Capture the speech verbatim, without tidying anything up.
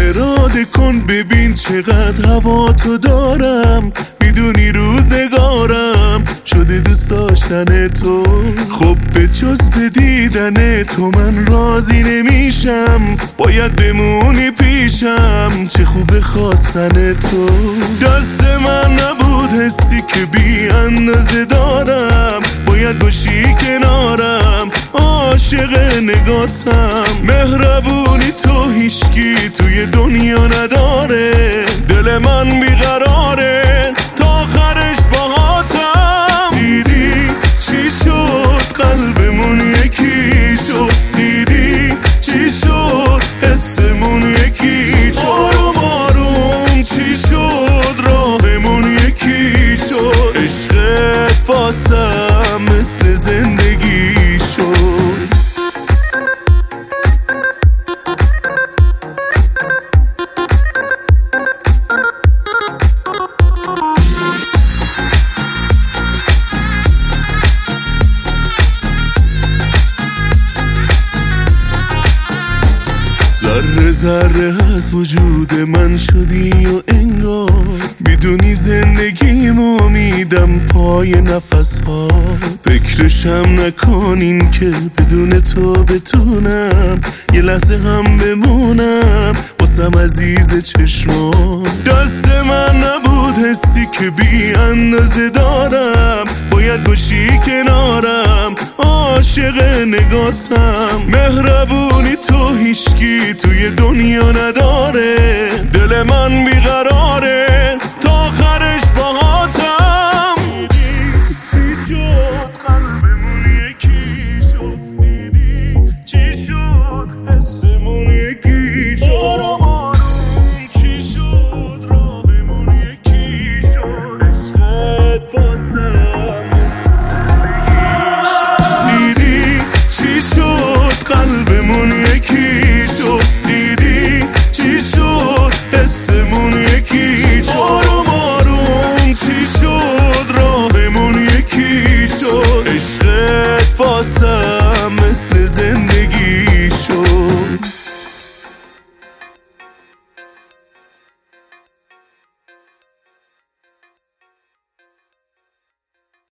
اراده کن ببین چقدر هوا تو دارم، میدونی روزگارم شده دوست داشتن تو. خب به جز به دیدن تو من راضی نمیشم، باید بمونی پیشم، چه خوب خواستن تو. دست من نبود حسی که بی اندازه دارم، باید باشی کنارم، عاشق نگاتم. مهربونی تو هیچکی توی دنیا نداره، دل من بیقراره تا آخرش باهاتم. دیدی چی شد قلبمون یکی شد، دیدی چی شد حسمون یکی شد. آروم آروم چی شد راهمون یکی شد، عشقت واسم مثل زندگی شد. ذره ذره از وجود من شدی و انگار میدونی زندگیمو میدم پای نفس ها. فکرشم نکنین که بدون تو بتونم یه لحظه هم بمونم واسم عزیز چشمان. دست من نبود حسی که بی اندازه دارم، باید باشی کنارم، عاشق نگاتم. مهربونی تو هیچکی توی دنیا نداره، دل من بیقرار